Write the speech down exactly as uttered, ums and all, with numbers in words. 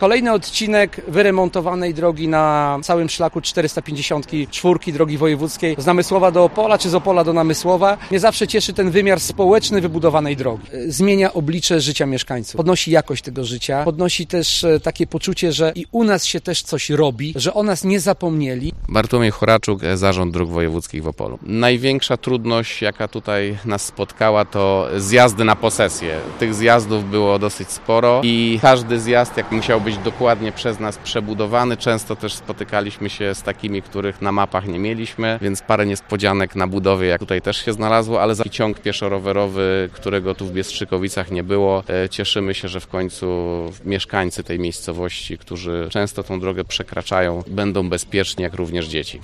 Kolejny odcinek wyremontowanej drogi na całym szlaku czterysta pięćdziesiąt cztery drogi wojewódzkiej z Namysłowa do Opola, czy z Opola do Namysłowa. Mnie zawsze cieszy ten wymiar społeczny wybudowanej drogi. Zmienia oblicze życia mieszkańców. Podnosi jakość tego życia, podnosi też takie poczucie, że i u nas się też coś robi, że o nas nie zapomnieli. Bartłomiej Choraczuk, Zarząd Dróg Wojewódzkich w Opolu. Największa trudność, jaka tutaj nas spotkała, to zjazdy na posesję. Tych zjazdów było dosyć sporo i każdy zjazd, jak musiał być dokładnie przez nas przebudowany, często też spotykaliśmy się z takimi, których na mapach nie mieliśmy, więc parę niespodzianek na budowie, jak tutaj też się znalazło, ale za ciąg pieszo-rowerowy, którego tu w Biestrzykowicach nie było, cieszymy się, że w końcu mieszkańcy tej miejscowości, którzy często tą drogę przekraczają, będą bezpieczni, jak również dzieci.